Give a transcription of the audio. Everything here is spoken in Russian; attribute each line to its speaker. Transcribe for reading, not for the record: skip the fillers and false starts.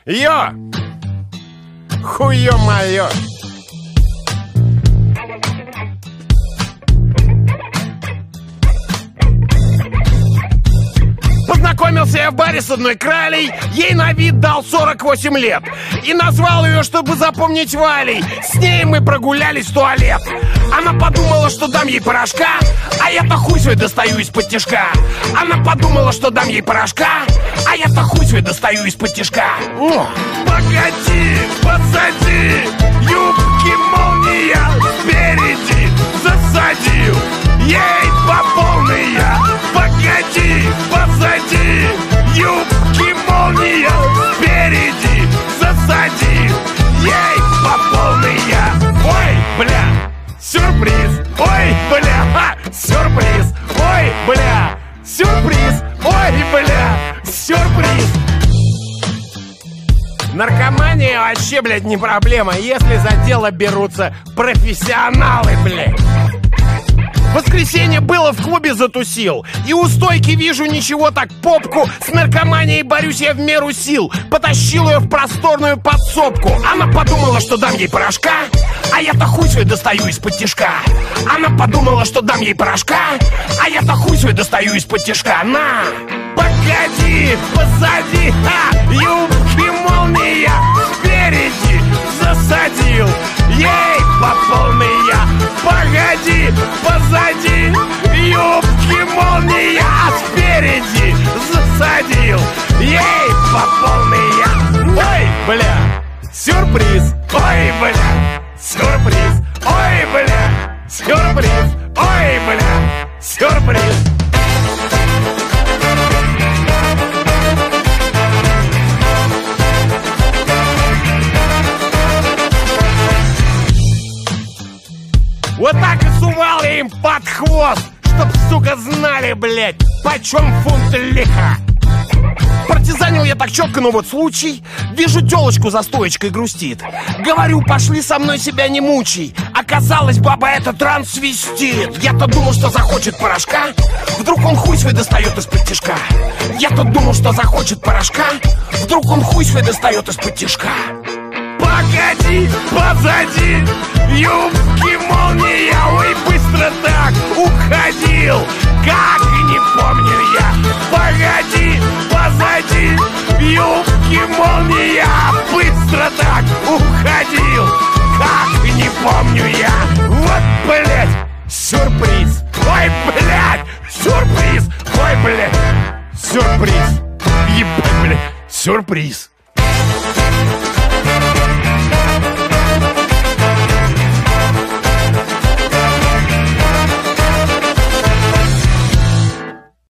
Speaker 1: Йо! Хуё моё! Познакомился я в баре с одной кралей, ей на вид дал 48 лет. И назвал ее, чтобы запомнить Валей. С ней мы прогулялись в туалет. Она подумала, что дам ей порошка, а я-то хуй свой достаю из-под тишка. Она подумала, что дам ей порошка, а я-то хуй свой достаю из-под тишка. Погоди, посади, юбки молния спереди засадил, ей по полной я. Погоди, позади, юбки молния спереди засадил, ей по полной я. Ой, бля, сюрприз, ой, бля, сюрприз, ой, бля, сюрприз, ой, бля, сюрприз. Наркомания вообще, блядь, не проблема, если за дело берутся профессионалы, блядь. В воскресенье было в клубе затусил, и у стойки вижу ничего так попку. С наркоманией борюсь я в меру сил. Потащил ее в просторную подсобку. Она подумала, что дам ей порошка, а я-то хуй свой достаю из-под тишка. Она подумала, что дам ей порошка, а я-то хуй свой достаю из-под тишка. На! Погоди, позади, юбки молния спереди засадил, ей по полной я. Погоди, позади, юбки молния спереди засадил, ей по полной я. Ой, бля, сюрприз, ой, бля, сюрприз, ой, бля, сюрприз, ой, бля, сюрприз. Вот так и сувал я им под хвост, чтоб, сука, знали, блядь, почем фунт лиха. Партизанил я так четко, но вот случай. Вижу телочку за стоечкой грустит. Говорю, пошли со мной, себя не мучай. Оказалось, баба это трансвестит. Я-то думал, что захочет порошка, вдруг он хуй свой достает из-под тишка. Я-то думал, что захочет порошка, вдруг он хуй свой достает из-под тишка. Погоди, позади, юбки молния, ой, быстро так уходил, как и не помню я. Погоди, позади, юбки молния, быстро так уходил, как и не помню я. Вот, блядь, сюрприз, ой, блядь, сюрприз, ой, блядь, сюрприз, ебать, блядь, сюрприз.